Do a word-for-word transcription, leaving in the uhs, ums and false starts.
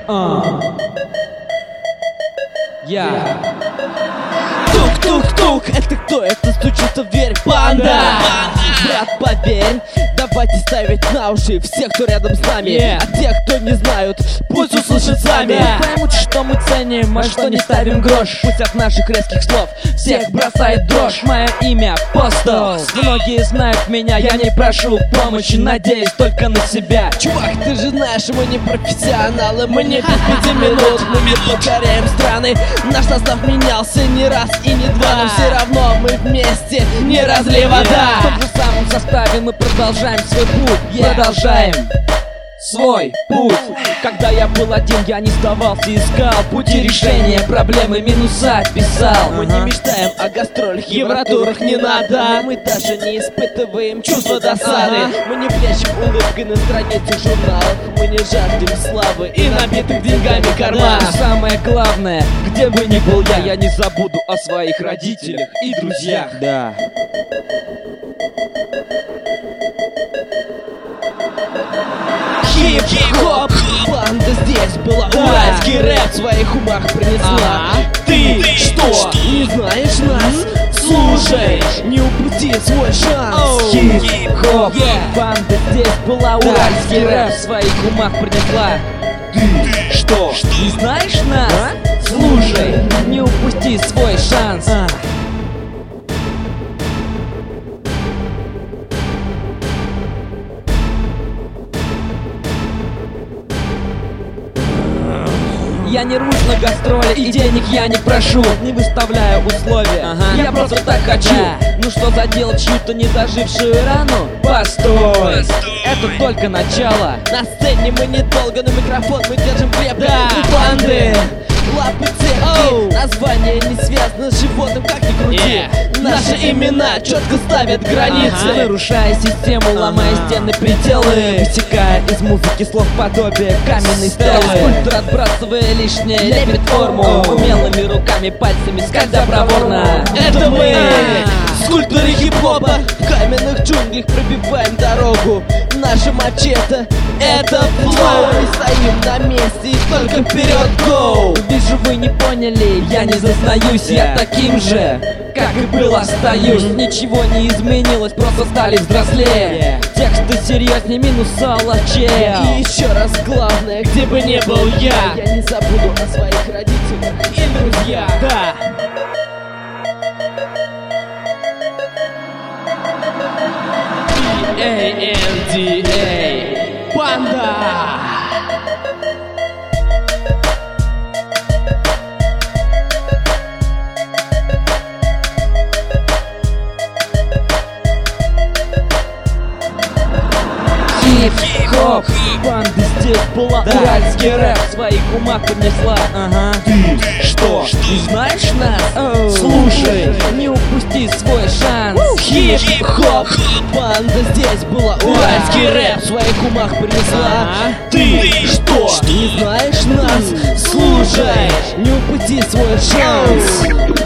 А. Я. Тук-тук-тук, это кто? Это стучится в дверь. Панда! Брат, поверь, давайте ставить на уши всех, кто рядом с нами. yeah. А те, кто не знают, пусть услышат сами. yeah. Поймут, что мы ценим, а что не ставим грош. Пусть от наших резких слов всех бросает дрожь. Мое имя Постол, многие знают меня. Я не прошу помощи, надеюсь только на себя. Чувак, ты же знаешь, мы не профессионалы. Мы не без пяти минут, мы не покоряем страны. Наш состав менялся не раз и не два, но все равно мы вместе, не разлей вода. В том же самом составе мы продолжаем свой путь. yeah. Продолжаем свой путь. Когда я был один, я не сдавался, искал пути решения проблемы, минуса писал. Мы не мечтаем о гастролях, евротурах, не надо. Мы даже не испытываем чувство досады. Мы не плещем улыбкой на страницах журналов. Мы не жаждем славы и набитых деньгами карман. Самое главное, где бы ни был я, я не забуду о своих родителях и друзьях. Да. Хип-хоп, банда здесь была. Уральский рэп в своих умах принесла. а -а. Ты что, не знаешь нас? Слушай, не упусти свой шанс. Хип-хоп, банда здесь была. Уральский рэп в своих умах принесла. Ты что, не знаешь нас? Слушай, не упусти свой шанс. Я не рвусь на гастроли и денег я не прошу. Не выставляю условия, ага. Я просто так хочу. да. Ну что заделать чью-то недожившую рану? Постой, Постой. Это только начало. На сцене мы недолго, на микрофон мы держим крепко. да. И банды, лапы цепки, название не связано с животным, как ни крути. yeah. Наши имена четко ставят границы, ага. нарушая систему, ага. ломая стены, пределы, высекая из музыки слов подобие каменной стелы. Скульптор, отбрасывая лишнее, лепит форму умелыми руками, пальцами, скользя проворно. Это мы, скульпторы хип-хопа, в каменных джунглях пробиваем дорогу. Наша мачете — это флоу. Мы стоим на месте и только вперед, гоу. Вижу, вы не поняли, я не зазнаюсь, я таким же, как и был, остаюсь. Ничего не изменилось, просто стали взрослее. Тексты серьезнее, минуса ловчее. И еще раз главное, где бы не был я, я не забуду о своих родителях и друзьях. Да. эй эн ди эй Панда. Хип-хоп, банда здесь была. да. Уральский рэп в своих умах поднесла. ага. Ты что, не знаешь нас? Oh. Слушай, не упусти свой шанс. Хип-хоп, банда здесь была. Уральский рэп в своих умах принесла. ага. Ты что, не знаешь нас? Слушай, не упусти свой шанс.